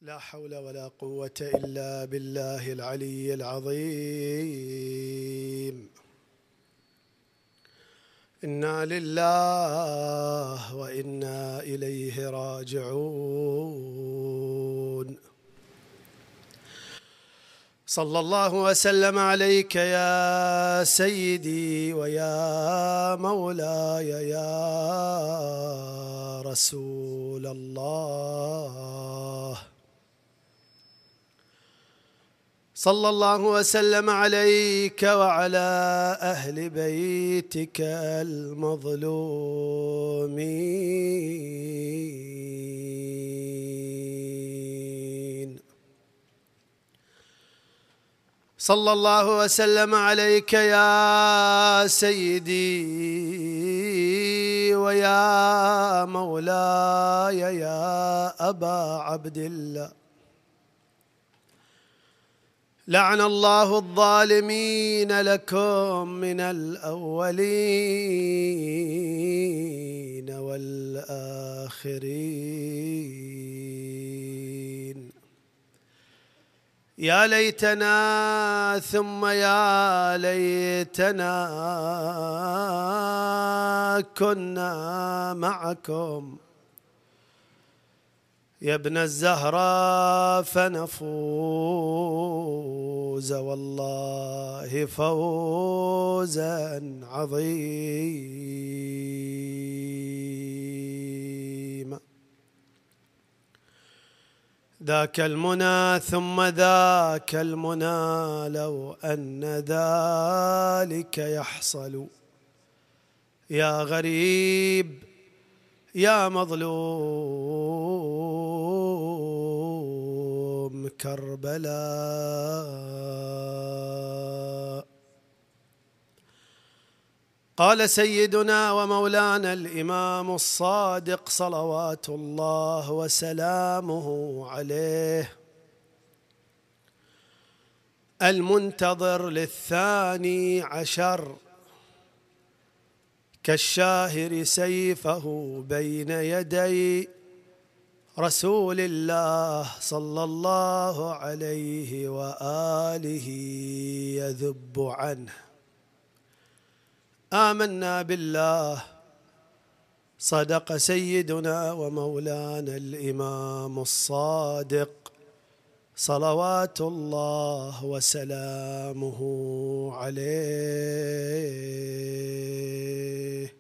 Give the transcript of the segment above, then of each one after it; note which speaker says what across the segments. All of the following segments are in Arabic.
Speaker 1: لا حول ولا قوة إلا بالله العلي العظيم. إنا لله وإنا إليه راجعون. صلى الله وسلم عليك يا سيدي ويا مولاي يا رسول الله. صلى الله وسلم عليك وعلى أهل بيتك المظلومين. صلى الله وسلم عليك يا سيدي ويا مولاي يا أبا عبد الله. لعن الله الظالمين لكم من الأولين والآخرين. يا ليتنا ثم يا ليتنا كنا معكم يا ابن الزهراء فنفوز والله فوزا عظيما. ذاك المنى ثم ذاك المنى لو أن ذلك يحصل يا غريب يا مظلوم كربلاء. قال سيدنا ومولانا الإمام الصادق صلوات الله وسلامه عليه المنتظر للثاني عشر كالشاهر سيفه بين يدي رسول الله صلى الله عليه وآله يذب عنه. آمنا بالله صدق سيدنا ومولانا الإمام الصادق صلوات الله وسلامه عليه.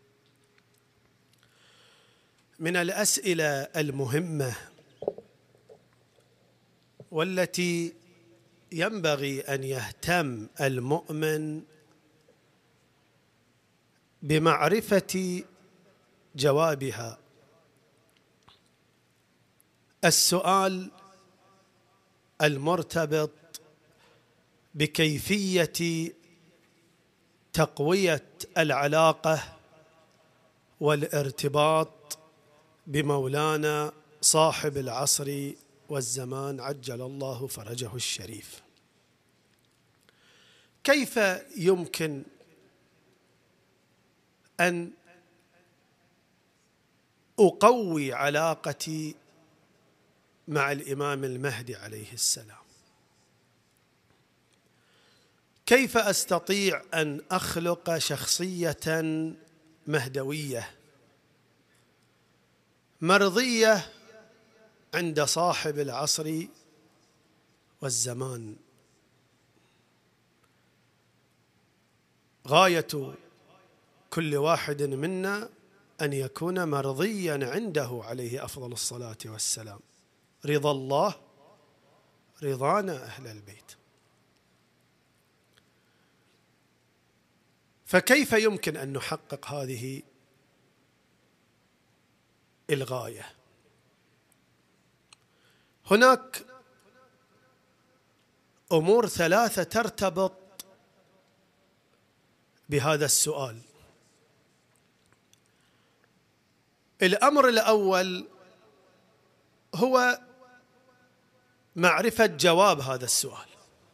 Speaker 1: من الأسئلة المهمة والتي ينبغي أن يهتم المؤمن بمعرفة جوابها السؤال المرتبط بكيفية تقوية العلاقة والارتباط بمولانا صاحب العصر والزمان عجل الله فرجه الشريف. كيف يمكن أن أقوي علاقتي مع الإمام المهدي عليه السلام؟ كيف أستطيع أن أخلق شخصية مهدوية مرضية عند صاحب العصر والزمان؟ غاية كل واحد منا أن يكون مرضيا عنده عليه أفضل الصلاة والسلام. رضا الله رضانا أهل البيت. فكيف يمكن أن نحقق هذه الغاية؟ هناك أمور ثلاثة ترتبط بهذا السؤال. الأمر الأول هو معرفة جواب هذا السؤال.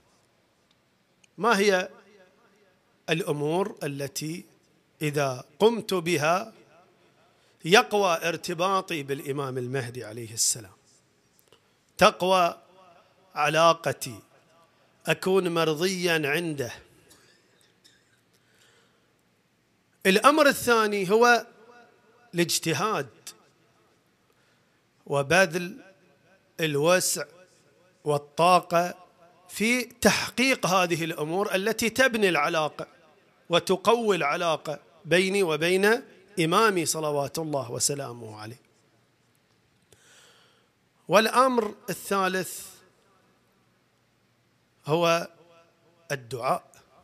Speaker 1: ما هي الأمور التي إذا قمت بها يقوى ارتباطي بالإمام المهدي عليه السلام؟ تقوى علاقتي، أكون مرضيا عنده. الأمر الثاني هو الاجتهاد وبذل الوسع والطاقة في تحقيق هذه الأمور التي تبني العلاقة وتقوي العلاقة بيني وبين إمامي صلوات الله وسلامه عليه. والأمر الثالث هو الدعاء،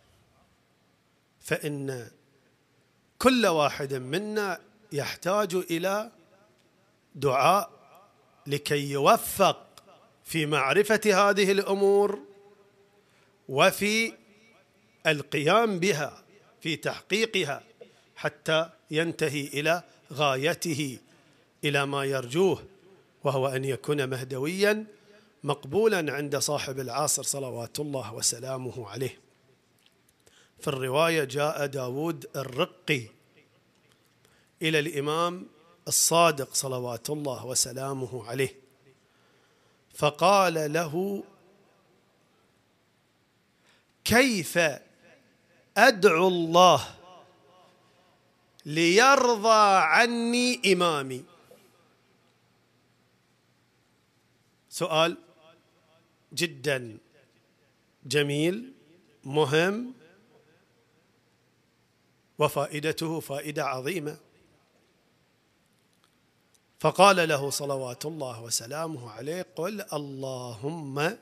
Speaker 1: فإن كل واحد منا يحتاج إلى دعاء لكي يوفق في معرفة هذه الأمور وفي القيام بها في تحقيقها حتى ينتهي إلى غايته، إلى ما يرجوه، وهو أن يكون مهدويا مقبولا عند صاحب العصر صلوات الله وسلامه عليه. في الرواية جاء داود الرقي إلى الإمام الصادق صلوات الله وسلامه عليه فقال له: كيف أدعو الله ليرضى عني إمامي؟ سؤال جدا جميل مهم، وفائدته فائدة عظيمة. فقال له صلوات الله وسلامه عليه: قل اللهم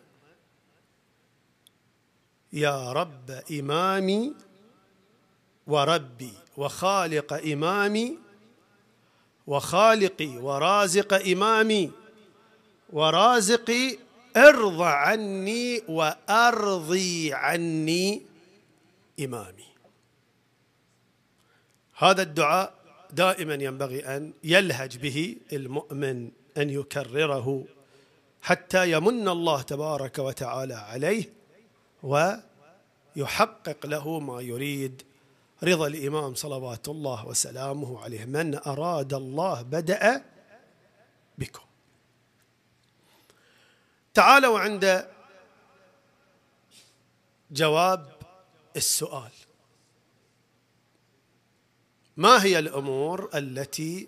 Speaker 1: يا رب إمامي وربي وخالق إمامي وخالقي ورازق إمامي ورازقي، ارض عني وأرضي عني إمامي. هذا الدعاء دائما ينبغي أن يلهج به المؤمن، أن يكرره حتى يمن الله تبارك وتعالى عليه ويحقق له ما يريد. رضا الإمام صلوات الله وسلامه عليه: من أراد الله بدأ بكم. تعالوا عند جواب السؤال: ما هي الأمور التي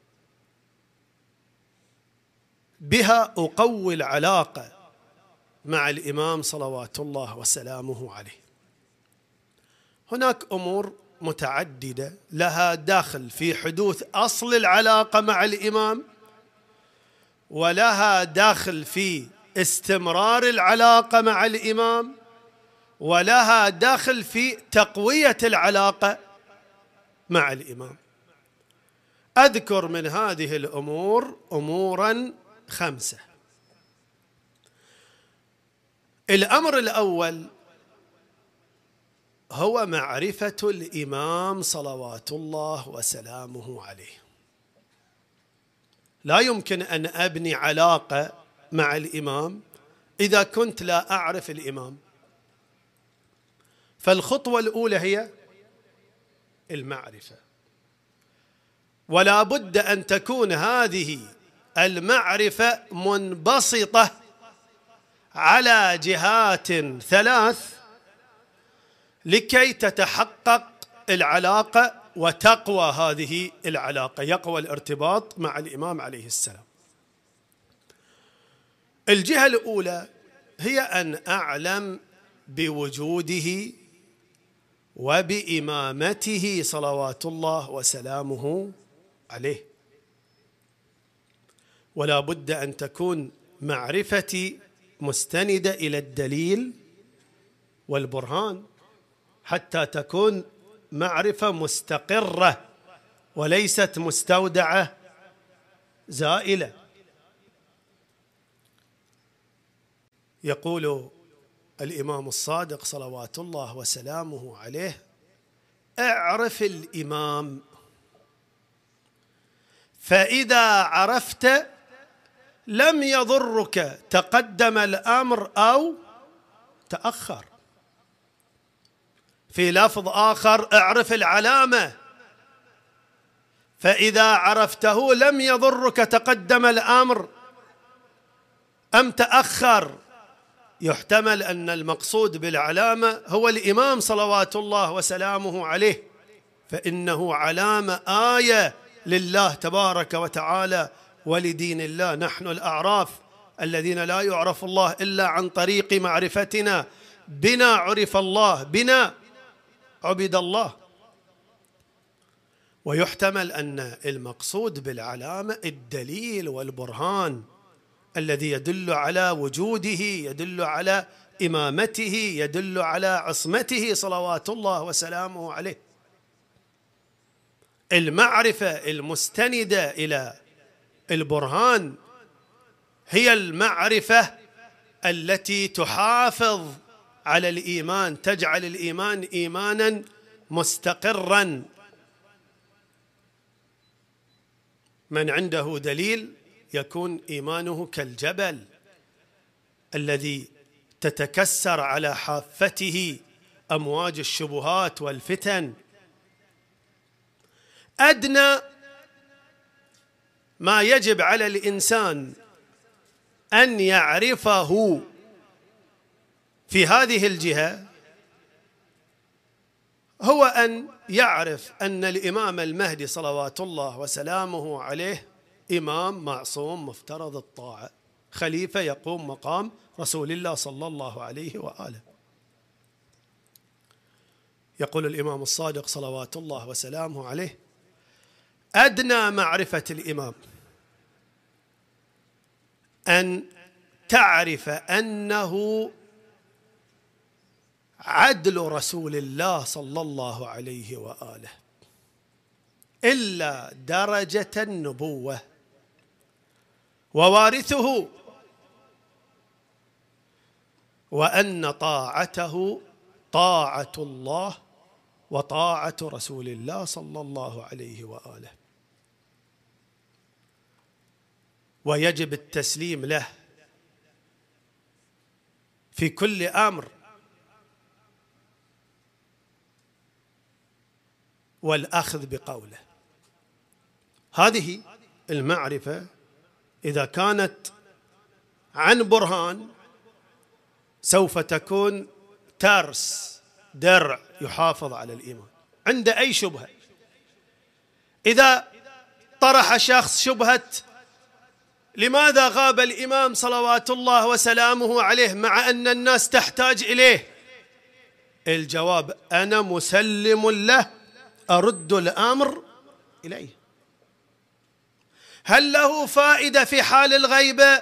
Speaker 1: بها أقوي العلاقة مع الإمام صلوات الله وسلامه عليه؟ هناك أمور متعددة لها دخل في حدوث أصل العلاقة مع الإمام، ولها دخل في استمرار العلاقة مع الإمام، ولها دخل في تقوية العلاقة مع الإمام. أذكر من هذه الأمور أموراً 5. الأمر الأول هو معرفة الإمام صلوات الله وسلامه عليه. لا يمكن أن أبني علاقة مع الإمام إذا كنت لا أعرف الإمام. فالخطوة الأولى هي المعرفة، ولا بد أن تكون هذه المعرفة منبسطة على جهات 3 لكي تتحقق العلاقة وتقوى هذه العلاقة، يقوى الارتباط مع الإمام عليه السلام. الجهة الأولى هي أن أعلم بوجوده وبإمامته صلوات الله وسلامه عليه، ولا بد أن تكون معرفتي مستندة إلى الدليل والبرهان حتى تكون معرفة مستقرة وليست مستودعة زائلة. يقول الإمام الصادق صلوات الله وسلامه عليه: اعرف الإمام، فإذا عرفت لم يضرك تقدم الأمر أو تأخر. في لفظ آخر: اعرف العلامة، فإذا عرفته لم يضرك تقدم الأمر أم تأخر. يحتمل أن المقصود بالعلامة هو الإمام صلوات الله وسلامه عليه، فإنه علامة آية لله تبارك وتعالى ولدين الله. نحن الأعراف الذين لا يعرف الله إلا عن طريق معرفتنا، بنا عرف الله، بنا عبد الله. ويحتمل أن المقصود بالعلامة الدليل والبرهان الذي يدل على وجوده، يدل على إمامته، يدل على عصمته صلوات الله وسلامه عليه. المعرفة المستندة إلى البرهان هي المعرفة التي تحافظ على الإيمان، تجعل الإيمان إيمانا مستقرا. من عنده دليل يكون إيمانه كالجبل الذي تتكسر على حافته أمواج الشبهات والفتن. أدنى ما يجب على الإنسان أن يعرفه في هذه الجهة هو أن يعرف أن الإمام المهدي صلوات الله وسلامه عليه إمام معصوم مفترض الطاعة، خليفة يقوم مقام رسول الله صلى الله عليه وآله. يقول الإمام الصادق صلوات الله وسلامه عليه: أدنى معرفة الإمام أن تعرف أنه عدل رسول الله صلى الله عليه وآله إلا درجة النبوة ووارثه، وأن طاعته طاعة الله وطاعة رسول الله صلى الله عليه وآله، ويجب التسليم له في كل أمر والأخذ بقوله. هذه المعرفة إذا كانت عن برهان سوف تكون ترس، درع يحافظ على الإيمان عند أي شبهة. إذا طرح شخص شبهة لماذا غاب الإمام صلوات الله وسلامه عليه مع أن الناس تحتاج إليه، الجواب: أنا مسلم له، أرد الأمر إليه. هل له فائدة في حال الغيبة؟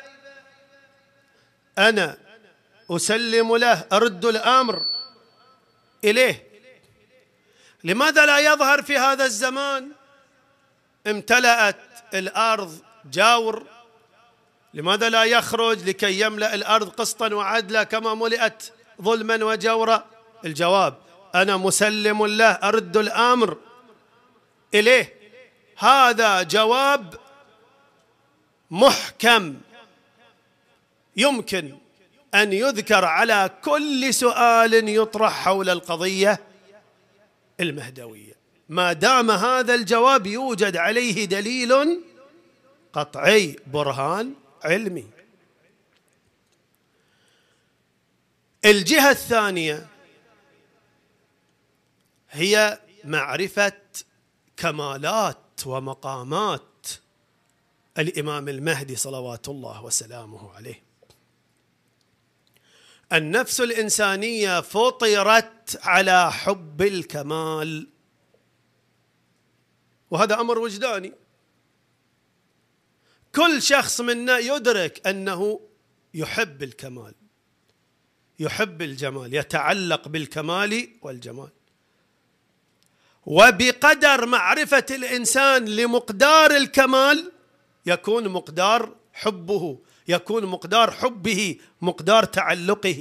Speaker 1: أنا أسلم له، أرد الأمر إليه. لماذا لا يظهر في هذا الزمان؟ امتلأت الأرض جاور، لماذا لا يخرج لكي يملأ الأرض قسطا وعدلا كما ملئت ظلما وجورا؟ الجواب: أنا مسلم له، أرد الأمر إليه. هذا جواب محكم يمكن أن يذكر على كل سؤال يطرح حول القضية المهدوية، ما دام هذا الجواب يوجد عليه دليل قطعي، برهان علمي. الجهة الثانية هي معرفة كمالات ومقامات الإمام المهدي صلوات الله وسلامه عليه. النفس الإنسانية فطرت على حب الكمال، وهذا أمر وجداني. كل شخص منا يدرك أنه يحب الكمال، يحب الجمال، يتعلق بالكمال والجمال. وبقدر معرفة الإنسان لمقدار الكمال يكون مقدار حبه، يكون مقدار حبه مقدار تعلقه.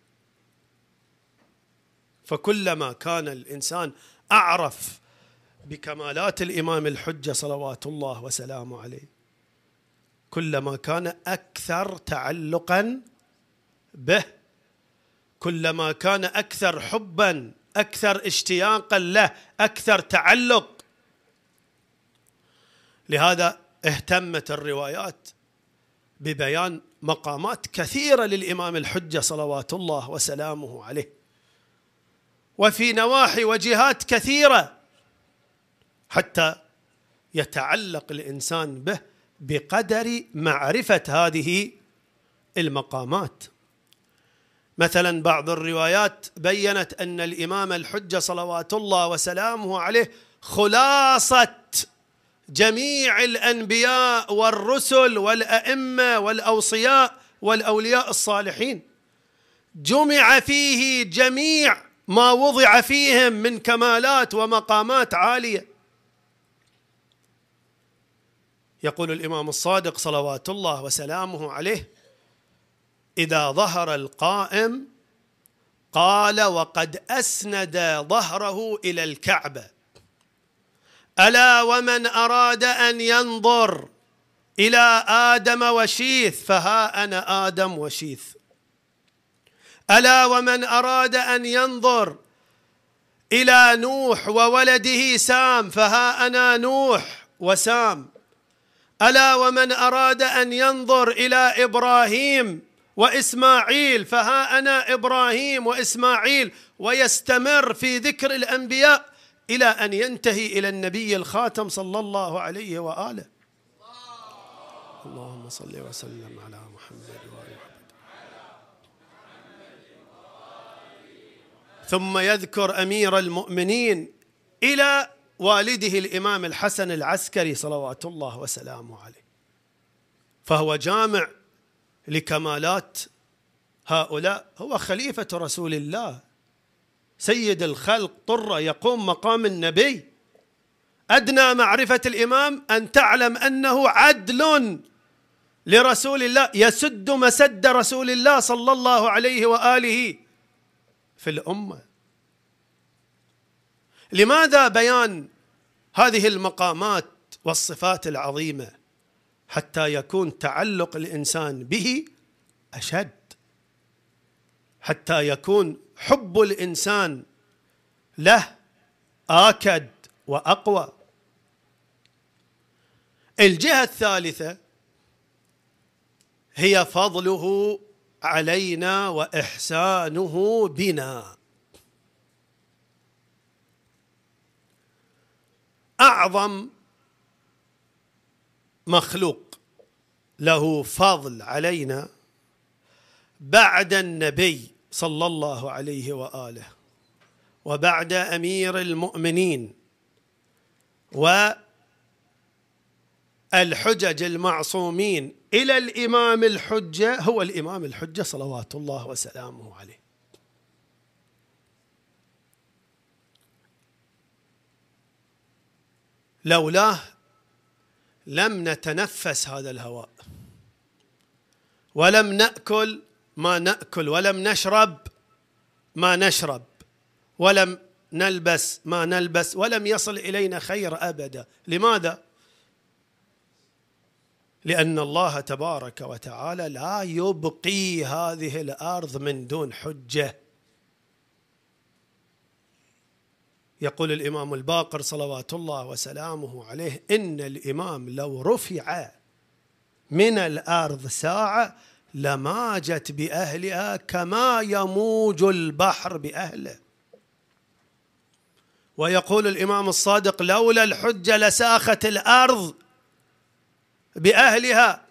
Speaker 1: فكلما كان الإنسان أعرف بكمالات الإمام الحجة صلوات الله وسلامه عليه، كلما كان أكثر تعلقا به، كلما كان أكثر حبا، أكثر اشتياقا له، أكثر تعلق. لهذا اهتمت الروايات ببيان مقامات كثيرة للإمام الحجة صلوات الله وسلامه عليه، وفي نواحي وجهات كثيرة، حتى يتعلق الإنسان به بقدر معرفة هذه المقامات. مثلا بعض الروايات بيّنت أن الإمام الحجة صلوات الله وسلامه عليه خلاصة جميع الأنبياء والرسل والأئمة والأوصياء والأولياء الصالحين، جمع فيه جميع ما وضع فيهم من كمالات ومقامات عالية. يقول الإمام الصادق صلوات الله وسلامه عليه: إذا ظهر القائم قال وقد أسند ظهره إلى الكعبة: ألا ومن أراد أن ينظر إلى آدم وشيث فها أنا آدم وشيث، ألا ومن أراد أن ينظر إلى نوح وولده سام فها أنا نوح وسام، ألا ومن أراد أن ينظر إلى إبراهيم وإسماعيل فها أنا إبراهيم وإسماعيل، ويستمر في ذكر الأنبياء إلى أن ينتهي إلى النبي الخاتم صلى الله عليه وآله. اللهم صل وسلم على محمد وآل محمد. ثم يذكر أمير المؤمنين إلى والده الإمام الحسن العسكري صلوات الله وسلامه عليه، فهو جامع لكمالات هؤلاء، هو خليفة رسول الله سيد الخلق طرة، يقوم مقام النبي. أدنى معرفة الإمام أن تعلم أنه عدل لرسول الله، يسد مسد رسول الله صلى الله عليه وآله في الأمة. لماذا بيان هذه المقامات والصفات العظيمة؟ حتى يكون تعلق الإنسان به أشد، حتى يكون حب الإنسان له آكد وأقوى. الجهة الثالثة هي فضله علينا وإحسانه بنا. أعظم مخلوق له فضل علينا بعد النبي صلى الله عليه وآله وبعد أمير المؤمنين والحجج المعصومين إلى الإمام الحجة هو الإمام الحجة صلوات الله وسلامه عليه. لولاه لم نتنفس هذا الهواء، ولم نأكل ما نأكل، ولم نشرب ما نشرب، ولم نلبس ما نلبس، ولم يصل إلينا خير أبدا. لماذا؟ لأن الله تبارك وتعالى لا يبقي هذه الأرض من دون حجة. يقول الإمام الباقر صلوات الله وسلامه عليه: إن الإمام لو رفع من الأرض ساعة لماجت بأهلها كما يموج البحر بأهله. ويقول الإمام الصادق: لولا الحجة لساخت الأرض بأهلها.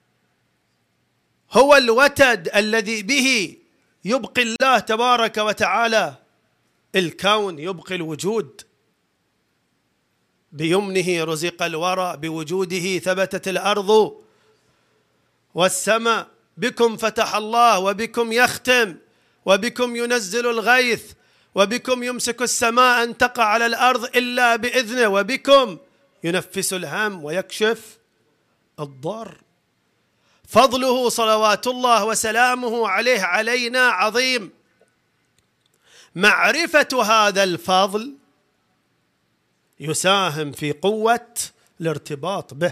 Speaker 1: هو الوتد الذي به يبقي الله تبارك وتعالى الكون، يبقي الوجود. بيمنه رزق الورى، بوجوده ثبتت الأرض والسماء، بكم فتح الله وبكم يختم، وبكم ينزل الغيث، وبكم يمسك السماء أن تقع على الأرض إلا بإذنه، وبكم ينفس الهم ويكشف الضر. فضله صلوات الله وسلامه عليه علينا عظيم. معرفة هذا الفضل يساهم في قوة الارتباط به،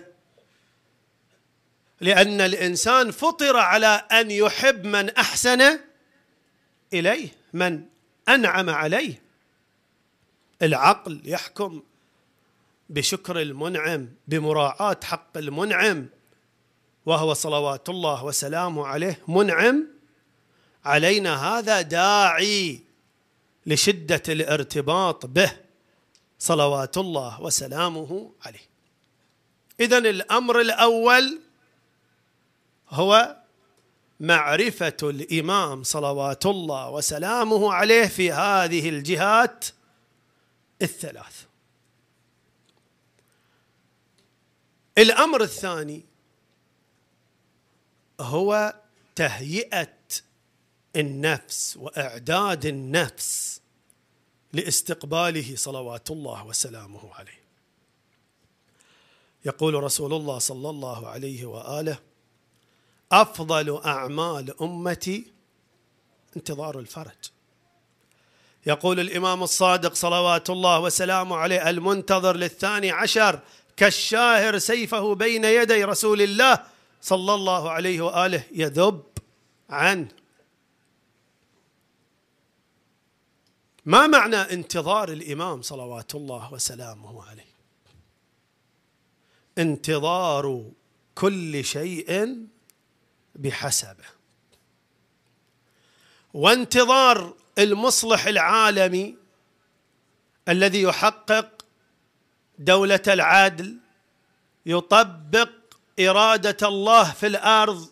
Speaker 1: لأن الإنسان فطر على أن يحب من أحسن إليه، من أنعم عليه. العقل يحكم بشكر المنعم، بمراعاة حق المنعم، وهو صلوات الله وسلامه عليه منعم علينا، هذا داعي لشدة الارتباط به صلوات الله وسلامه عليه. إذن الأمر الأول هو معرفة الإمام صلوات الله وسلامه عليه في هذه الجهات الثلاث. الأمر الثاني هو تهيئة النفس وإعداد النفس لاستقباله صلوات الله وسلامه عليه. يقول رسول الله صلى الله عليه وآله: أفضل أعمال أمتي انتظار الفرج. يقول الإمام الصادق صلوات الله وسلامه عليه: المنتظر للثاني عشر كالشاهر سيفه بين يدي رسول الله صلى الله عليه وآله يذب عنه. ما معنى انتظار الإمام صلوات الله وسلامه عليه؟ انتظار كل شيء بحسبه، وانتظار المصلح العالمي الذي يحقق دولة العدل، يطبق إرادة الله في الأرض،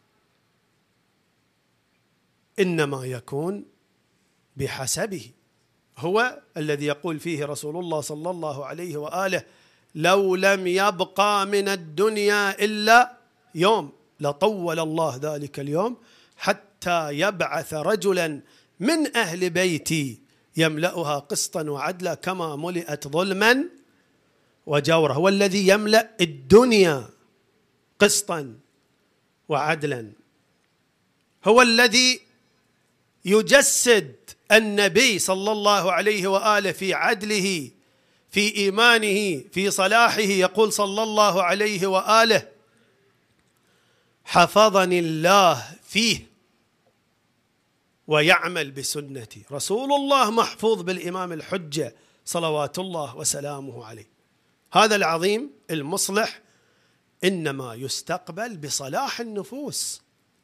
Speaker 1: إنما يكون بحسبه. هو الذي يقول فيه رسول الله صلى الله عليه وآله: لو لم يبقى من الدنيا إلا يوم لطول الله ذلك اليوم حتى يبعث رجلا من أهل بيتي يملأها قسطا وعدلا كما ملئت ظلما وجورا. هو الذي يملأ الدنيا قسطا وعدلا، هو الذي يجسد النبي صلى الله عليه وآله في عدله، في إيمانه، في صلاحه. يقول صلى الله عليه وآله: حفظني الله فيه ويعمل بسنتي. رسول الله محفوظ بالإمام الحجة صلوات الله وسلامه عليه. هذا العظيم المصلح إنما يستقبل بصلاح النفوس.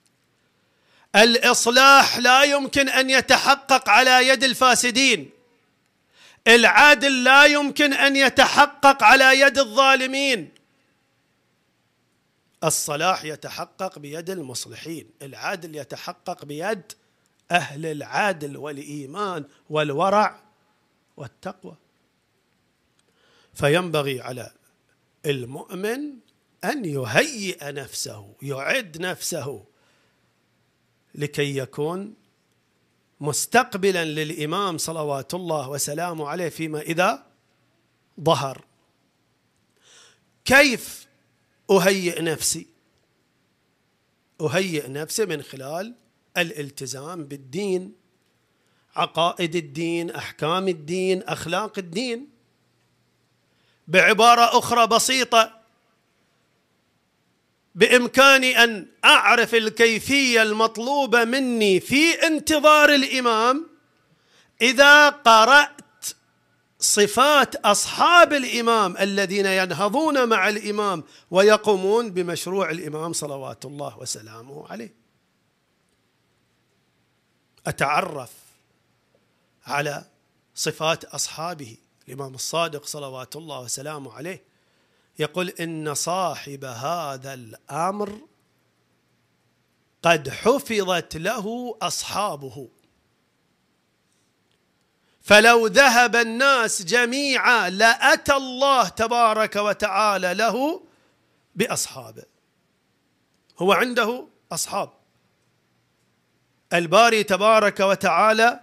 Speaker 1: الإصلاح لا يمكن أن يتحقق على يد الفاسدين، العدل لا يمكن أن يتحقق على يد الظالمين. الصلاح يتحقق بيد المصلحين، العدل يتحقق بيد أهل العدل والإيمان والورع والتقوى. فينبغي على المؤمن أن يهيئ نفسه، يعد نفسه لكي يكون مستقبلا للإمام صلوات الله وسلامه عليه فيما إذا ظهر. كيف أهيئ نفسي؟ أهيئ نفسي من خلال الالتزام بالدين، عقائد الدين، أحكام الدين، أخلاق الدين. بعبارة أخرى بسيطة، بإمكاني أن أعرف الكيفية المطلوبة مني في انتظار الإمام إذا قرأت صفات أصحاب الإمام الذين ينهضون مع الإمام ويقومون بمشروع الإمام صلوات الله وسلامه عليه. أتعرف على صفات أصحابه. الإمام الصادق صلوات الله وسلامه عليه يقول: إن صاحب هذا الأمر قد حفظت له أصحابه، فلو ذهب الناس جميعا لأتى الله تبارك وتعالى له بأصحابه. هو عنده أصحاب، الباري تبارك وتعالى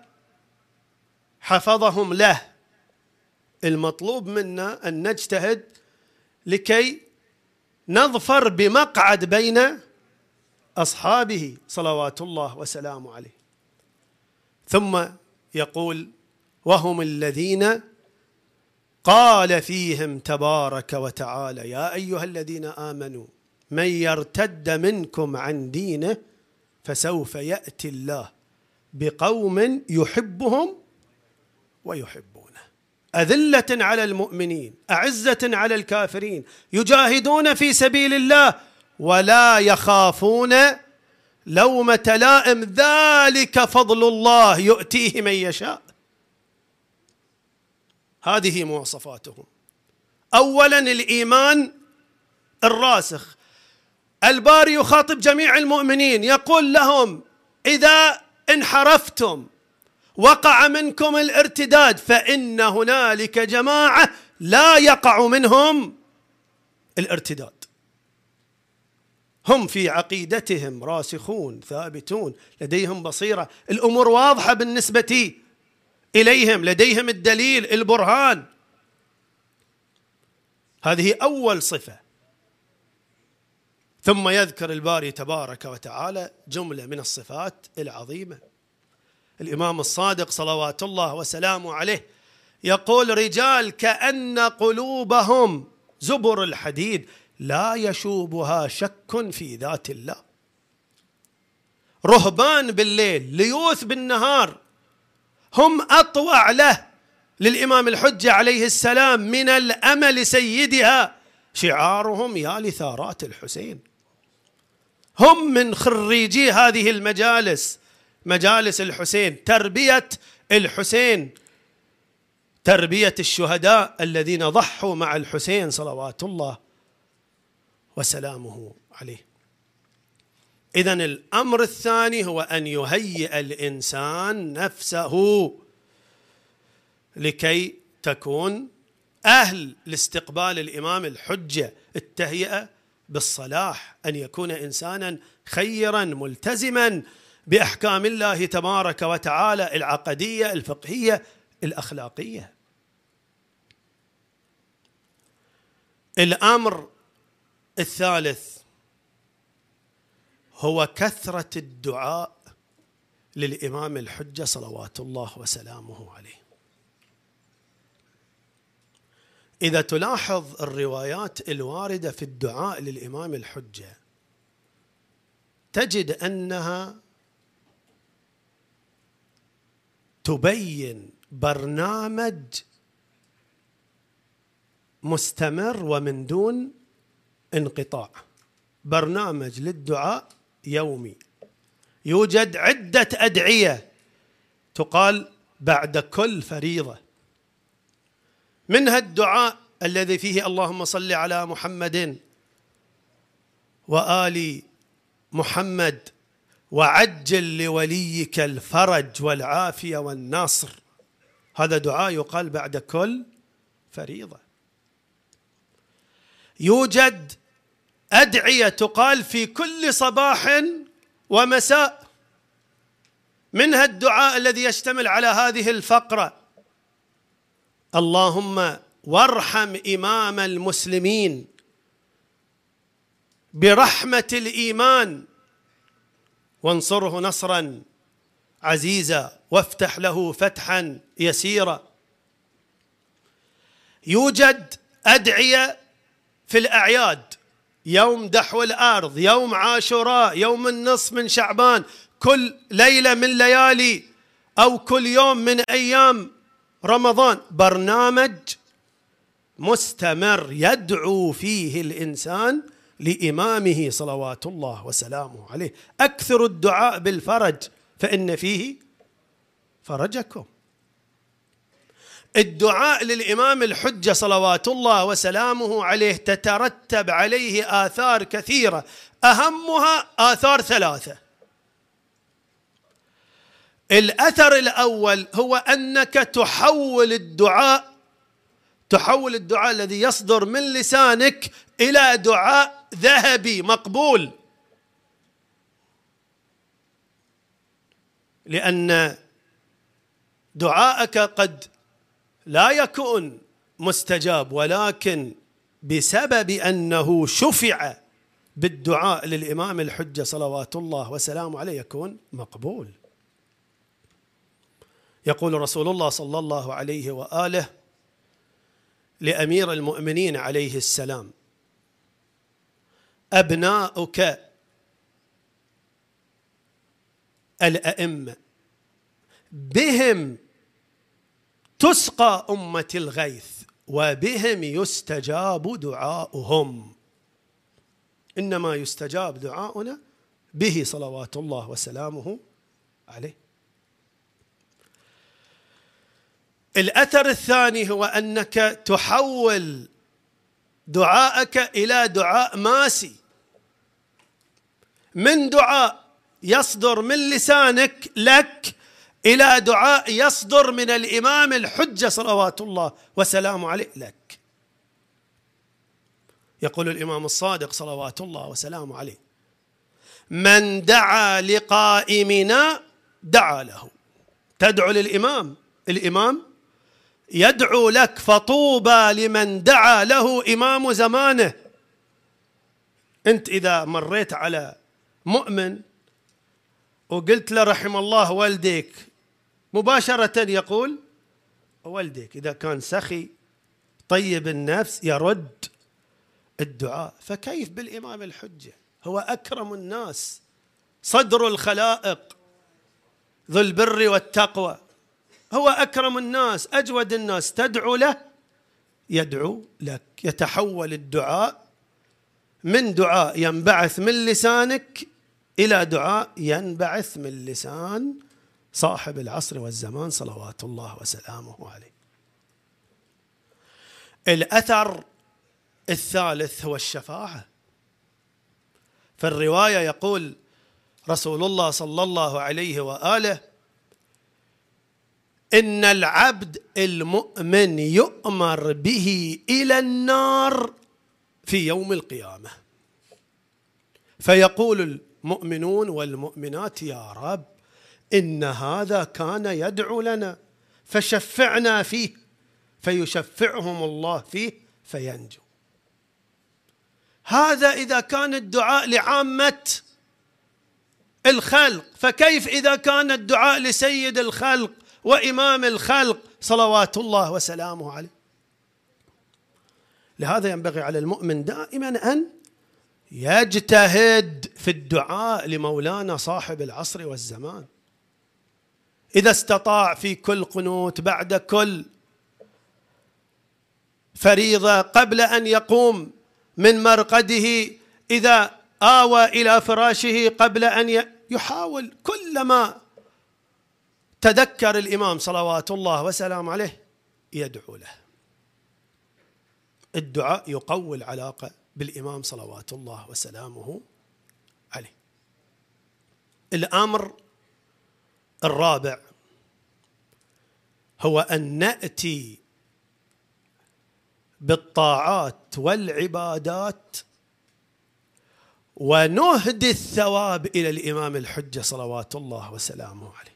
Speaker 1: حفظهم له. المطلوب منا أن نجتهد لكي نظفر بمقعد بين أصحابه صلوات الله وسلامه عليه. ثم يقول: وهم الذين قال فيهم تبارك وتعالى: يا أيها الذين آمنوا من يرتد منكم عن دينه فسوف يأتي الله بقوم يحبهم ويحبونه أذلة على المؤمنين أعزة على الكافرين يجاهدون في سبيل الله ولا يخافون لومة لائم، ذلك فضل الله يؤتيه من يشاء. هذه مواصفاتهم. أولا الإيمان الراسخ. الباري يخاطب جميع المؤمنين يقول لهم: إذا انحرفتم وقع منكم الارتداد فإن هنالك جماعة لا يقع منهم الارتداد، هم في عقيدتهم راسخون ثابتون، لديهم بصيرة، الأمور واضحة بالنسبة إليهم، لديهم الدليل البرهان. هذه أول صفة. ثم يذكر الباري تبارك وتعالى جملة من الصفات العظيمة. الإمام الصادق صلوات الله وسلامه عليه يقول: رجال كأن قلوبهم زبر الحديد لا يشوبها شك في ذات الله. رهبان بالليل، ليوث بالنهار، هم أطوع له للإمام الحجة عليه السلام من الأمل سيدها. شعارهم: يا لثارات الحسين. هم من خريجي هذه المجالس، مجالس الحسين، تربية الحسين، تربية الشهداء الذين ضحوا مع الحسين صلوات الله وسلامه عليه. إذن الأمر الثاني هو أن يهيئ الإنسان نفسه لكي تكون أهل لاستقبال الإمام الحجة. التهيئة بالصلاح، أن يكون إنسانا خيرا ملتزما بأحكام الله تبارك وتعالى العقدية الفقهية الأخلاقية. الأمر الثالث هو كثرة الدعاء للإمام الحجة صلوات الله وسلامه عليه. إذا تلاحظ الروايات الواردة في الدعاء للإمام الحجة تجد أنها تبين برنامج مستمر ومن دون انقطاع، برنامج للدعاء يومي. يوجد عدة أدعية تقال بعد كل فريضة، منها الدعاء الذي فيه: اللهم صل على محمد وآل محمد وعجل لوليك الفرج والعافية والنصر. هذا دعاء يقال بعد كل فريضة. يوجد أدعية تقال في كل صباح ومساء، منها الدعاء الذي يشتمل على هذه الفقرة: اللهم وارحم إمام المسلمين برحمة الإيمان وانصره نصرا عزيزا وافتح له فتحا يسيرا. يوجد أدعية في الأعياد: يوم دحو الأرض، يوم عاشوراء، يوم النصف من شعبان، كل ليلة من ليالي أو كل يوم من أيام رمضان. برنامج مستمر يدعو فيه الإنسان لإمامه صلوات الله وسلامه عليه. أكثر الدعاء بالفرج فإن فيه فرجكم. الدعاء للإمام الحجة صلوات الله وسلامه عليه تترتب عليه آثار كثيرة، أهمها آثار ثلاثة. الأثر الأول هو أنك تحول الدعاء الذي يصدر من لسانك إلى دعاء ذهبي مقبول، لأن دعاءك قد لا يكون مستجاب، ولكن بسبب أنه شفع بالدعاء للإمام الحجة صلوات الله وسلامه عليه يكون مقبول. يقول رسول الله صلى الله عليه وآله لأمير المؤمنين عليه السلام: أبناؤك الأئمة بهم تسقى أمة الغيث وبهم يستجاب دعاؤهم. إنما يستجاب دعاؤنا به صلوات الله وسلامه عليه. الأثر الثاني هو أنك تحول دعاءك إلى دعاء ماسي، من دعاء يصدر من لسانك لك إلى دعاء يصدر من الإمام الحجة صلوات الله وسلامه عليه لك. يقول الإمام الصادق صلوات الله وسلامه عليه: من دعا لقائمنا دعا له. تدعو للإمام، الإمام يدعو لك، فطوبى لمن دعا له إمام زمانه. أنت إذا مريت على مؤمن وقلت له رحم الله والديك، مباشرة يقول والديك. إذا كان سخي طيب النفس يرد الدعاء، فكيف بالإمام الحجة؟ هو أكرم الناس، صدر الخلائق، ذو البر والتقوى، هو أكرم الناس، أجود الناس، تدعو له يدعو لك. يتحول الدعاء من دعاء ينبعث من لسانك إلى دعاء ينبعث من لسان صاحب العصر والزمان صلوات الله وسلامه عليه. الأثر الثالث هو الشفاعة. في الرواية يقول رسول الله صلى الله عليه وآله: إن العبد المؤمن يؤمر به إلى النار في يوم القيامة، فيقول المؤمنون والمؤمنات: يا رب إن هذا كان يدعو لنا فشفعنا فيه، فيشفعهم الله فيه فينجو. هذا إذا كان الدعاء لعامة الخلق، فكيف إذا كان الدعاء لسيد الخلق وإمام الخلق صلوات الله وسلامه عليه؟ لهذا ينبغي على المؤمن دائما أن يجتهد في الدعاء لمولانا صاحب العصر والزمان. إذا استطاع في كل قنوت، بعد كل فريضة، قبل أن يقوم من مرقده، إذا آوى إلى فراشه، قبل أن يحاول كلما تذكر الإمام صلوات الله وسلامه عليه يدعو له. الدعاء يقوي العلاقة بالإمام صلوات الله وسلامه عليه. الأمر الرابع هو أن نأتي بالطاعات والعبادات ونهدي الثواب إلى الإمام الحجة صلوات الله وسلامه عليه،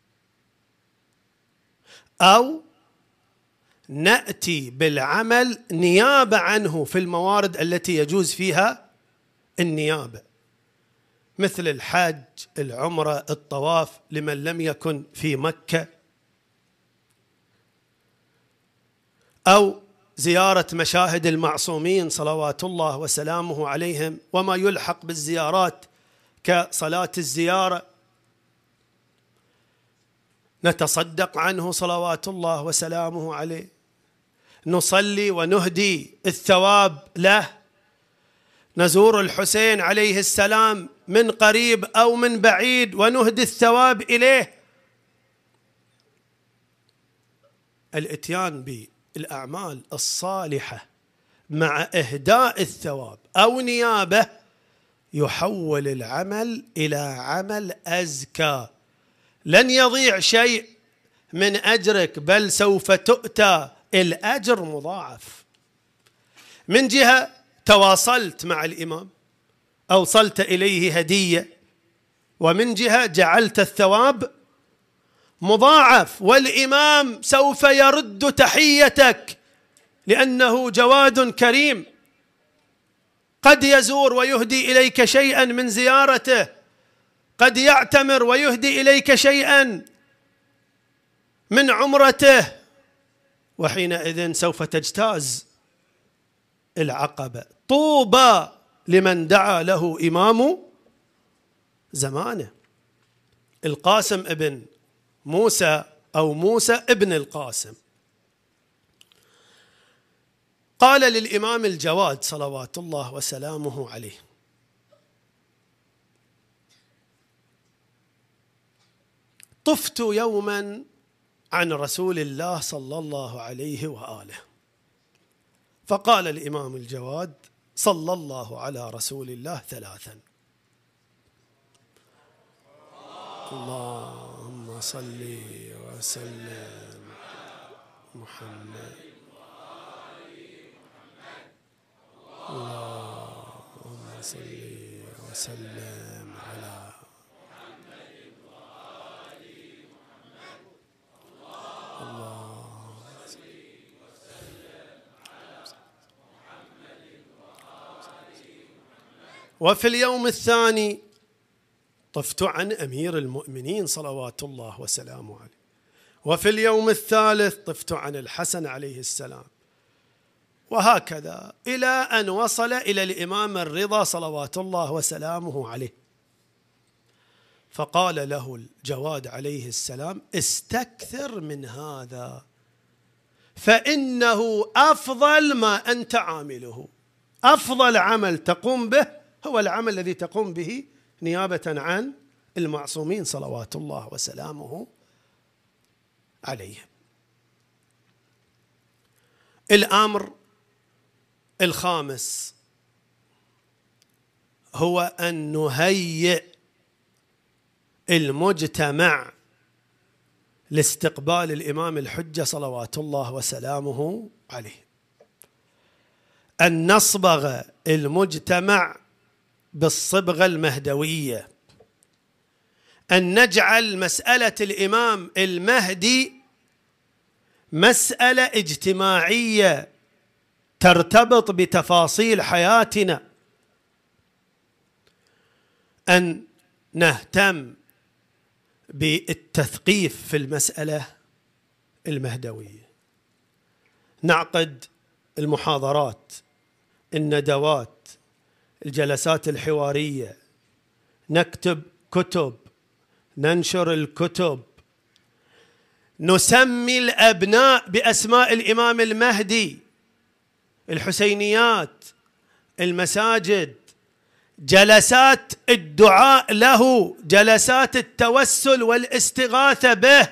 Speaker 1: أو نأتي بالعمل نيابة عنه في الموارد التي يجوز فيها النيابة، مثل الحج، العمرة، الطواف لمن لم يكن في مكة، أو زيارة مشاهد المعصومين صلوات الله وسلامه عليهم وما يلحق بالزيارات كصلاة الزيارة، نتصدق عنه صلوات الله وسلامه عليه، نصلي ونهدي الثواب له، نزور الحسين عليه السلام من قريب أو من بعيد ونهدي الثواب إليه. الإتيان بالأعمال الصالحة مع إهداء الثواب أو نيابة يحول العمل إلى عمل أزكى، لن يضيع شيء من أجرك، بل سوف تؤتى الأجر مضاعف. من جهة تواصلت مع الإمام، أوصلت إليه هدية، ومن جهة جعلت الثواب مضاعف، والإمام سوف يرد تحيتك لأنه جواد كريم، قد يزور ويهدي إليك شيئا من زيارته، قد يعتمر ويهدي إليك شيئا من عمرته، وحينئذ سوف تجتاز العقبة. طوبى لمن دعا له إمام زمانه. القاسم ابن موسى أو موسى ابن القاسم قال للإمام الجواد صلوات الله وسلامه عليه: طفت يوما عن رسول الله صلى الله عليه وآله، فقال الإمام الجواد: صلى الله على رسول الله ثلاثا. اللهم صل وسلم محمد. اللهم صل وسلم على وفي اليوم الثاني طفت عن أمير المؤمنين صلوات الله وسلامه عليه، وفي اليوم الثالث طفت عن الحسن عليه السلام، وهكذا إلى أن وصل إلى الإمام الرضا صلوات الله وسلامه عليه. فقال له الجواد عليه السلام: استكثر من هذا، فإنه أفضل ما أنت عامله. أفضل عمل تقوم به هو العمل الذي تقوم به نيابة عن المعصومين صلوات الله وسلامه عليهم. الأمر الخامس هو أن نهيئ المجتمع لاستقبال الإمام الحجة صلوات الله وسلامه عليه، أن نصبغ المجتمع بالصبغة المهدوية، أن نجعل مسألة الإمام المهدي مسألة اجتماعية ترتبط بتفاصيل حياتنا، أن نهتم بالتثقيف في المسألة المهدوية، نعقد المحاضرات، الندوات، الجلسات الحوارية، نكتب كتب، ننشر الكتب، نسمي الأبناء بأسماء الإمام المهدي، الحسينيات، المساجد، جلسات الدعاء له، جلسات التوسل والاستغاثة به،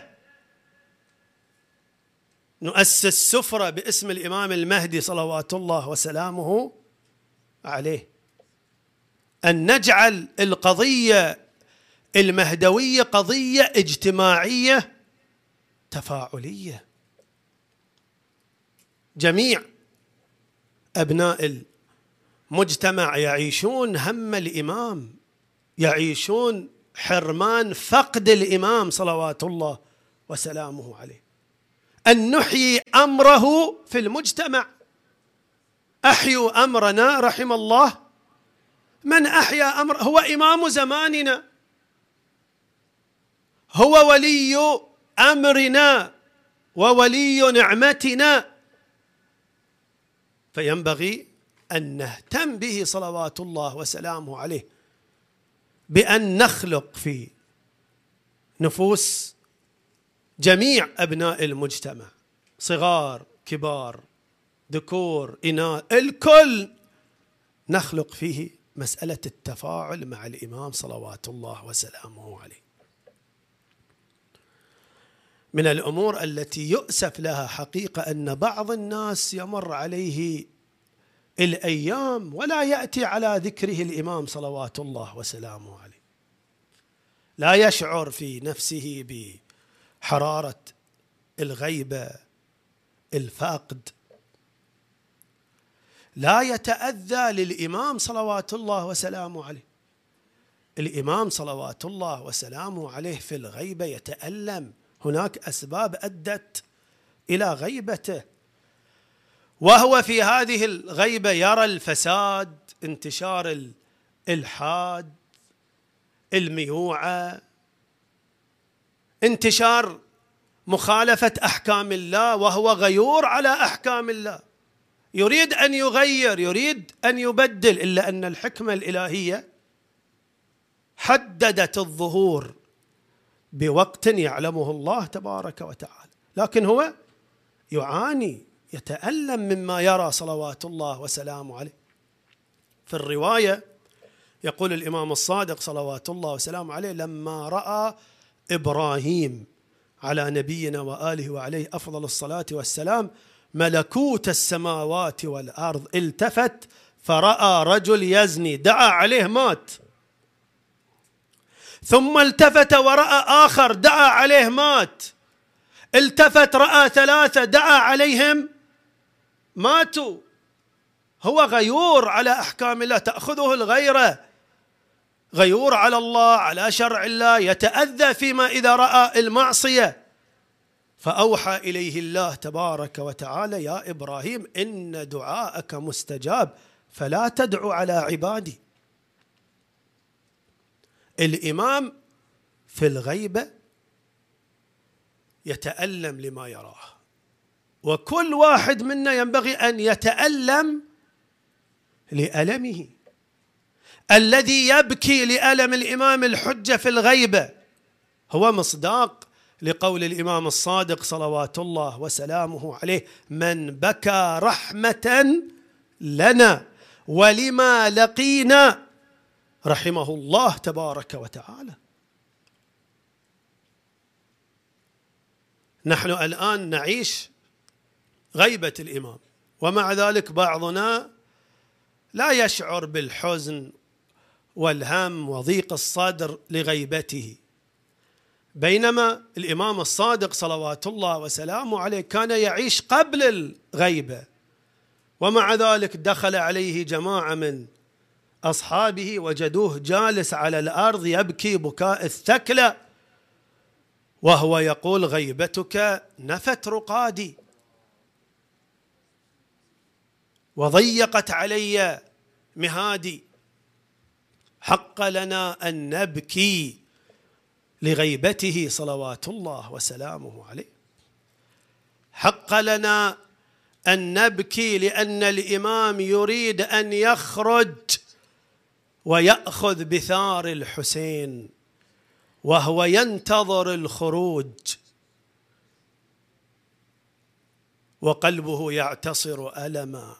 Speaker 1: نؤسس سفرة باسم الإمام المهدي صلوات الله وسلامه عليه، أن نجعل القضية المهدوية قضية اجتماعية تفاعلية. جميع أبناء المجتمع يعيشون هم الإمام، يعيشون حرمان فقد الإمام صلوات الله وسلامه عليه. أن نحيي أمره في المجتمع. أحيوا أمرنا رحم الله من أحيا أمر. هو إمام زماننا، هو ولي أمرنا وولي نعمتنا، فينبغي أن نهتم به صلوات الله وسلامه عليه، بأن نخلق في نفوس جميع أبناء المجتمع، صغار كبار ذكور إناث، الكل نخلق فيه مسألة التفاعل مع الإمام صلوات الله وسلامه عليه. من الأمور التي يؤسف لها حقيقة أن بعض الناس يمر عليه الأيام ولا يأتي على ذكره الإمام صلوات الله وسلامه عليه، لا يشعر في نفسه بحرارة الغيبة، الفقد، لا يتأذى للإمام صلوات الله وسلامه عليه. الإمام صلوات الله وسلامه عليه في الغيبة يتألم، هناك أسباب أدت إلى غيبته، وهو في هذه الغيبة يرى الفساد، انتشار الإلحاد، الميوعة، انتشار مخالفة أحكام الله، وهو غيور على أحكام الله، يريد أن يغير، يريد أن يبدل، إلا أن الحكمة الإلهية حددت الظهور بوقت يعلمه الله تبارك وتعالى، لكن هو يعاني، يتألم مما يرى صلوات الله وسلامه عليه. في الرواية يقول الإمام الصادق صلوات الله وسلامه عليه: لما رأى إبراهيم على نبينا وآله وعليه أفضل الصلاة والسلام ملكوت السماوات والأرض، التفت فرأى رجل يزني، دعا عليه مات. ثم التفت ورأى آخر، دعا عليه مات. التفت رأى ثلاثة، دعا عليهم ماتوا. هو غيور على أحكام الله، تأخذه الغيرة، غيور على الله، على شرع الله، يتأذى فيما إذا رأى المعصية. فأوحى إليه الله تبارك وتعالى: يا إبراهيم إن دعاءك مستجاب فلا تدع على عبادي. الإمام في الغيبة يتألم لما يراه، وكل واحد منا ينبغي أن يتألم لألمه. الذي يبكي لألم الإمام الحجة في الغيبة هو مصداق لقول الإمام الصادق صلوات الله وسلامه عليه: من بكى رحمة لنا ولما لقينا رحمه الله تبارك وتعالى. نحن الآن نعيش غيبة الإمام، ومع ذلك بعضنا لا يشعر بالحزن والهم وضيق الصدر لغيبته، بينما الإمام الصادق صلوات الله وسلامه عليه كان يعيش قبل الغيبة، ومع ذلك دخل عليه جماعة من أصحابه وجدوه جالس على الأرض يبكي بكاء الثكلى، وهو يقول: غيبتك نفت رقادي وضيقت علي مهادي، حق لنا أن نبكي لغيبته صلوات الله وسلامه عليه. حق لنا أن نبكي لأن الإمام يريد أن يخرج ويأخذ بثار الحسين وهو ينتظر الخروج وقلبه يعتصر ألما.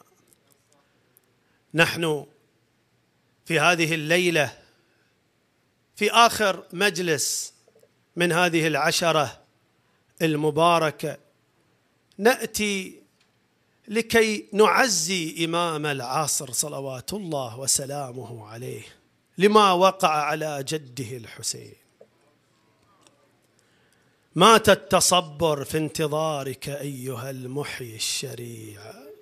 Speaker 1: نحن في هذه الليلة في آخر مجلس من هذه العشرة المباركة نأتي لكي نعزي إمام العصر صلوات الله وسلامه عليه لما وقع على جده الحسين. مات التصبر في انتظارك أيها المحيي الشريع،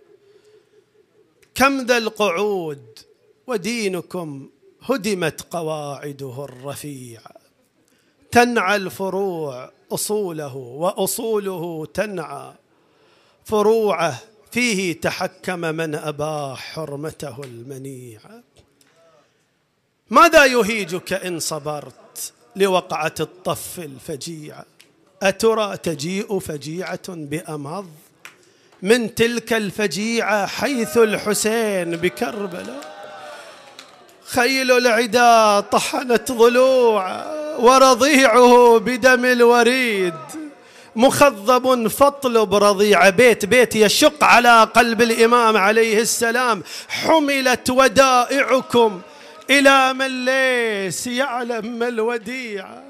Speaker 1: كم ذا القعود ودينكم هدمت قواعده الرفيعة، تنعى الفروع أصوله وأصوله تنعى فروعه، فيه تحكم من أباح حرمته المنيعة. ماذا يهيجك إن صبرت لوقعة الطف الفجيعة؟ أترى تجيء فجيعة بأمض من تلك الفجيعة حيث الحسين بكربلاء؟ خيل العدا طحنت ضلوعه ورضيعه بدم الوريد، مخضب فاطلب رضيع. بيت يشق على قلب الإمام عليه السلام. حملت ودائعكم إلى من ليس يعلم ما الوديعة.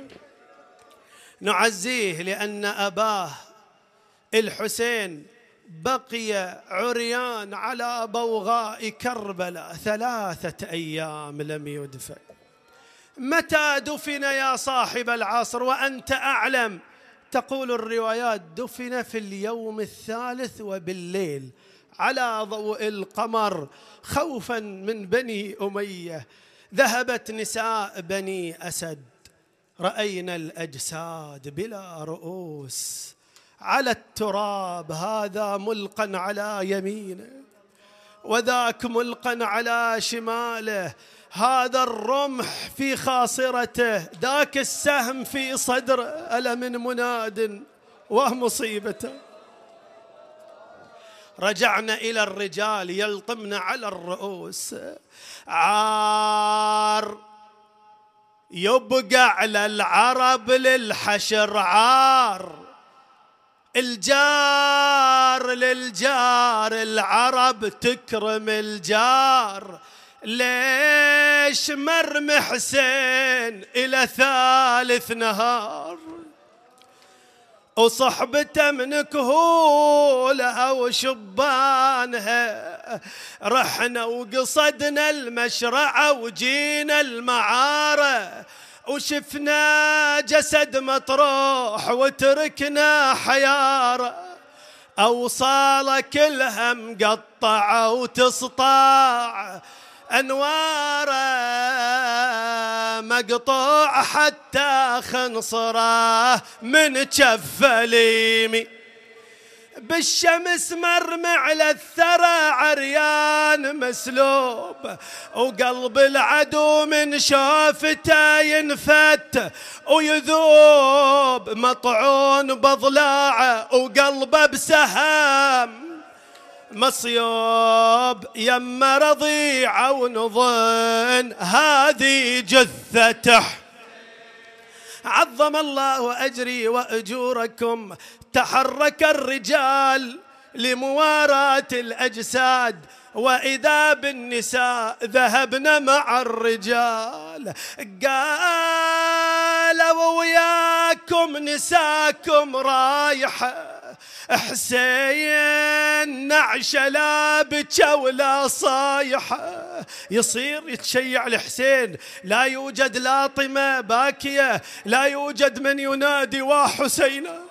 Speaker 1: نعزيه لأن أباه الحسين بقي عريان على بوغاء كربلاء 3 أيام لم يدفن. متى دفن يا صاحب العصر وأنت أعلم؟ تقول الروايات دفن في اليوم الثالث وبالليل على ضوء القمر خوفا من بني أمية. ذهبت نساء بني أسد، رأينا الأجساد بلا رؤوس على التراب، هذا ملقا على يمينه وذاك ملقا على شماله، هذا الرمح في خاصرته ذاك السهم في صدره، ألا من مناد ومصيبته. رجعنا إلى الرجال يلطمن على الرؤوس. عار يبقى على العرب للحشر عار، الجار للجار، العرب تكرم الجار. ليش مرمي حسين إلى 3 نهار؟ وصحبته من كهولها وشبانها. رحنا وقصدنا المشرعة وجينا المعارة، وشفنا جسد مطروح وتركنا حيارة. أوصاله كلها مقطعة وتسطع أنواره، مقطوع حتى خنصره من جف اليمين. بالشمس مرمي على الثرى عريان مسلوب، وقلب العدو من شافته ينفت ويذوب. مطعون بضلاعه وقلبه بسهام مصيوب. يما رضيعه ونظن هذه جثته. عظم الله أجري وأجوركم. تحرك الرجال لمواراة الأجساد، وإذا بالنساء ذهبن مع الرجال. قالوا وياكم نساكم رايحة، حسين نعشة لا بكى ولا صايحة. يصير يتشيع الحسين، لا يوجد لاطمة باكية، لا يوجد من ينادي وحسينا.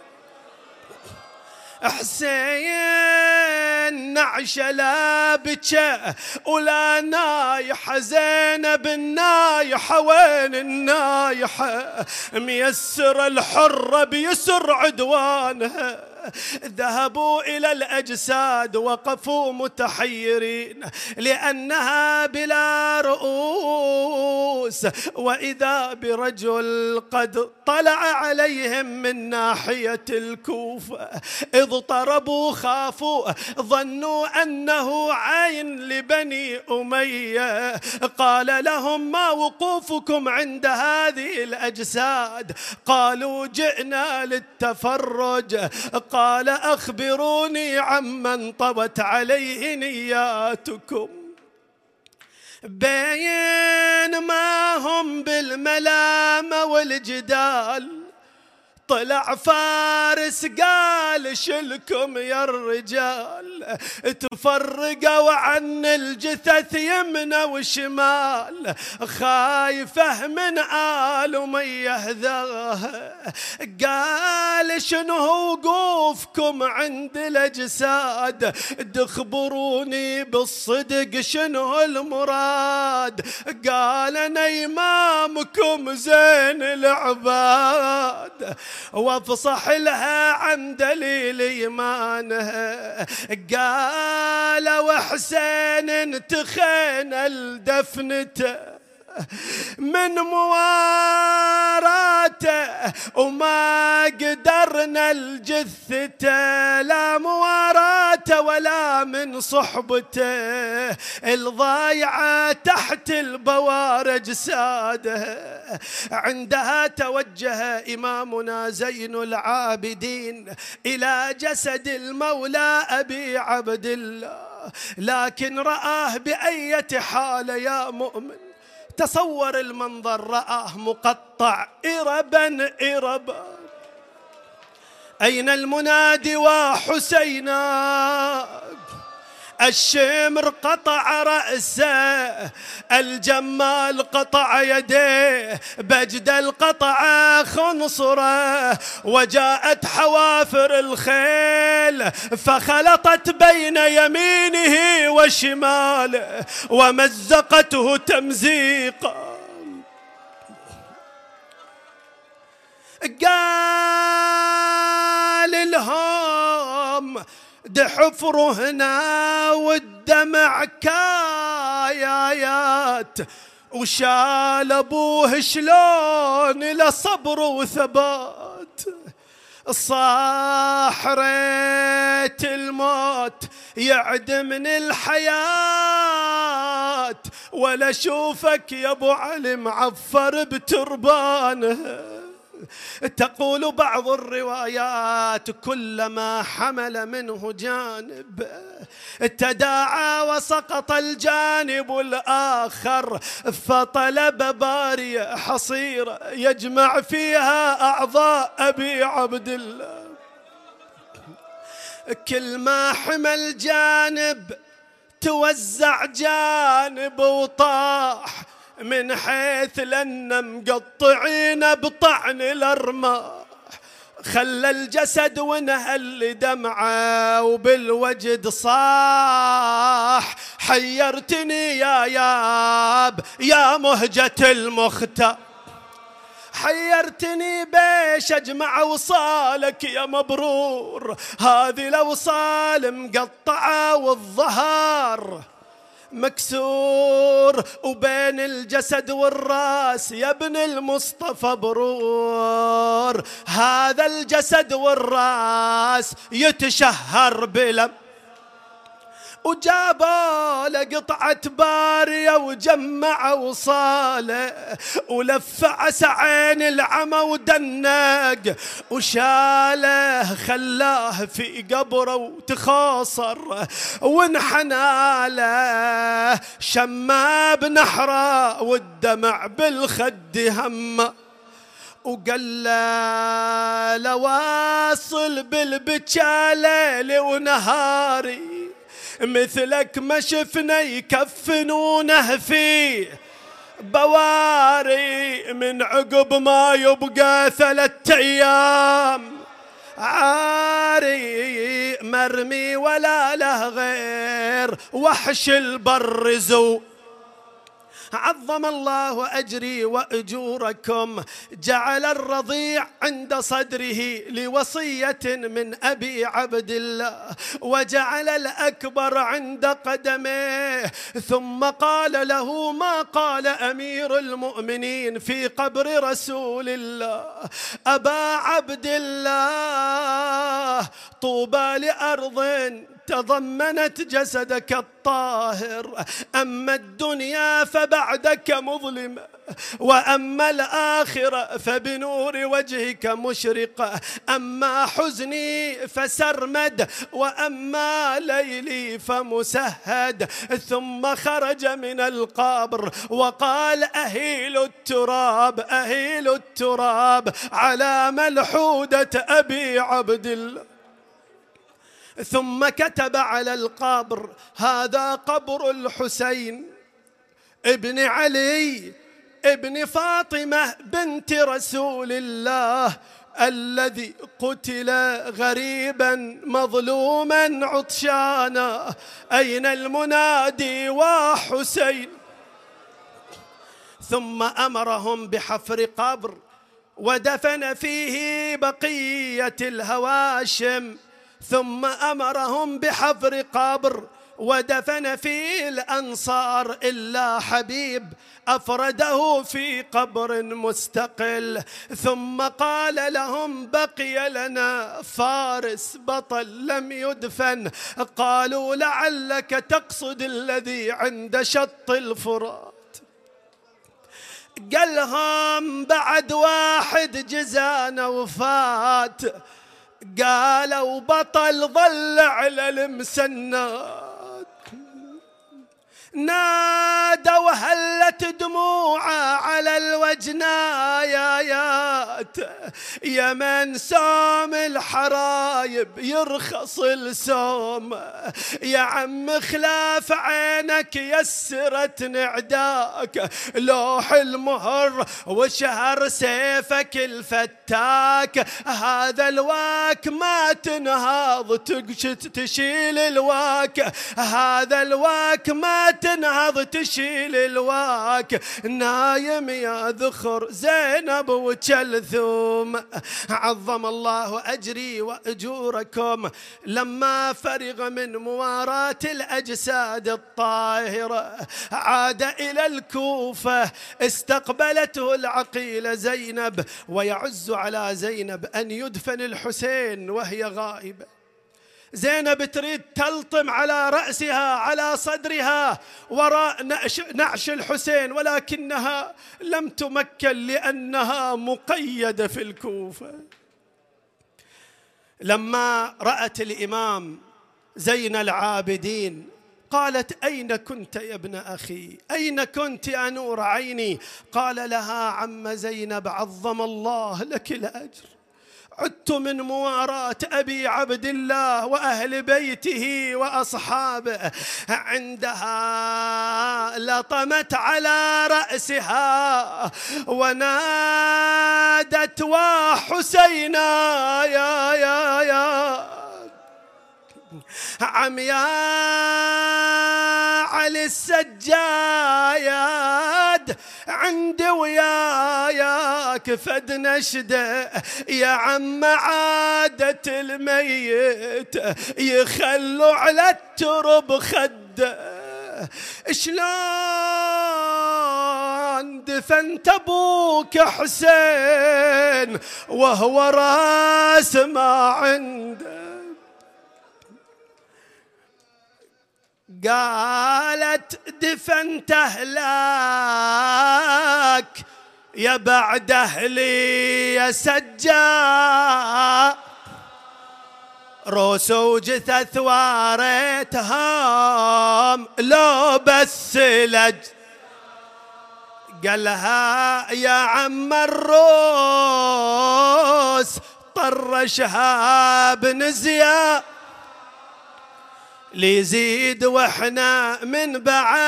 Speaker 1: حسين نعشة لا بكى ولا نايحة. زينب النايحة وين النايحة؟ ميسر الحرة بيسر عدوانها. ذهبوا إلى الأجساد وقفوا متحيرين لأنها بلا رؤوس، وإذا برجل قد طلع عليهم من ناحية الكوفة. اضطربوا خافوا ظنوا أنه عين لبني أمية. قال لهم ما وقوفكم عند هذه الأجساد؟ قالوا جئنا للتفرج. قال أخبروني عمن طبت عليه نياتكم. بين ما هم بالملامة والجدال طلع فارس قال شلكم يا الرجال. تفرقوا عن الجثث يمنى وشمال، خايفه من آل أمية ذاها. قال شنو وقوفكم عند الأجساد؟ تخبروني بالصدق شنو المراد؟ قال أنا إمامكم زين العباد، وافصح لها عن دليل إيمانها. قال وحسين انتخينا الدفنته من مواراته، وما قدرنا الجثته لا مواراته ولا من صحبته. الضايعة تحت البوارج ساده. عندها توجه إمامنا زين العابدين إلى جسد المولى أبي عبد الله، لكن رآه بأية حال يا مؤمن. تصور المنظر، رآه مقطع إربا إربا. أين المنادي وحسينا؟ الشمر قطع رأسه، الجمال قطع يديه، بجدل قطع خنصره. وجاءت حوافر الخيل فخلطت بين يمينه وشماله ومزقته تمزيقا. قال لهم دحفروا هنا والدمع كايات، وشال ابوه شلون لصبر وثبات. صاح ريت الموت يعدم من الحياة، ولا شوفك يا ابو علي معفر بتربانه. تقول بعض الروايات كلما حمل منه جانب تداعى وسقط الجانب الآخر، فطلب بارية حصيرة يجمع فيها أعضاء أبي عبد الله. كل ما حمل جانب توزع جانب وطاح، من حيث لنا مقطعين بطعن الأرماح. خلى الجسد ونهل دمعه وبالوجد صاح، حيرتني يا ياب يا مهجة المختار، حيرتني بيش أجمع وصالك يا مبرور، هذه الأوصال مقطعة والظهر مكسور، وبين الجسد والراس يا ابن المصطفى برور، هذا الجسد والراس يتشهر بلم، وجابوا له قطعة بارية وجمع وصاله، ولف عسى عين العمى ودنق وشاله، خلاه في قبره وتخاصر وانحنى له، شما بنحره والدمع بالخد همه، وقال له لواصل بالبكا ليلي ونهاري، مثلك ما شفنا يكفنونه فيه بواري، من عقب ما يبقى 3 أيام عاري، مرمي ولا له غير وحش البر زو. عظم الله أجري وأجوركم، جعل الرضيع عند صدره لوصية من أبي عبد الله، وجعل الأكبر عند قدميه، ثم قال له ما قال أمير المؤمنين في قبر رسول الله: أبا عبد الله، طوبى لأرض تضمنت جسدك الطاهر، أما الدنيا فبعدك مظلمة، وأما الآخرة فبنور وجهك مشرقة، أما حزني فسرمد، وأما ليلي فمسهد. ثم خرج من القبر وقال: أهيل التراب أهيل التراب على ملحودة أبي عبد الله. ثم كتب على القبر: هذا قبر الحسين ابن علي ابن فاطمة بنت رسول الله، الذي قتل غريبا مظلوما عطشانا، أين المنادي وحسين؟ ثم أمرهم بحفر قبر ودفن فيه بقية الهواشم، ثم أمرهم بحفر قبر ودفن فيه الأنصار، إلا حبيب أفرده في قبر مستقل. ثم قال لهم: بقي لنا فارس بطل لم يدفن. قالوا: لعلك تقصد الذي عند شط الفرات. قالهم: بعد واحد جزانا وفات. قالوا: بطل ظل على المسنات. نادوا هلت دموعه على الوجنايات: يا من سام الحرايب يرخص السوم، يا عم خلاف عينك يسرت نعداك، لوح المهر وشهر سيفك الفتاك، هذا الواك ما تنهض تشيل الواك، هذا الواك ما تنهض تشيل الواك، نايم يا ذخر زينب وكلثوم. عظم الله أجري وأجوركم، لما فرغ من مواراة الأجساد الطاهرة عاد إلى الكوفة، استقبلته العقيلة زينب، ويعز على زينب أن يدفن الحسين وهي غائبة. زينب تريد تلطم على رأسها على صدرها وراء نعش الحسين، ولكنها لم تمكن لأنها مقيدة في الكوفة. لما رأت الإمام زين العابدين قالت: أين كنت يا ابن أخي؟ أين كنت يا نور عيني؟ قال لها: عم زينب، عظم الله لك الأجر، عدت من مواراة أبي عبد الله وأهل بيته وأصحابه، عندها لطمت على رأسها ونادت وحسينا يا عمياء علي السجاد، عندي وياك فد نشده يا عم عادة الميت يخلوا على الترب خده. شلون دفنت ابوك حسين وهو راس ما عنده؟ قالت دفنت أهلاك يا بعد أهلي يا سجاد، روس وجثث واريتهم لو بس لج. قالها يا عم الروس طرشها بن زياد ليزيد واحنا من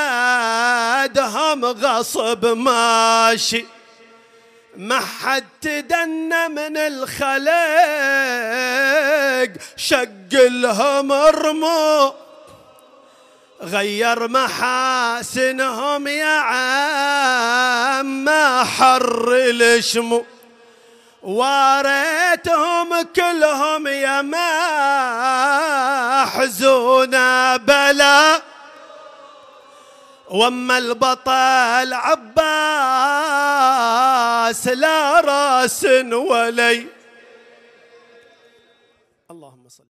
Speaker 1: بعدهم غصب ماشي، ما حد تدنى من الخلق شق لهم رمو، غير محاسنهم يا عم ما حر الشمو، واريتهم كلهم يا محزونة بلا، واما البطل عباس لا راس ولي. اللهم صل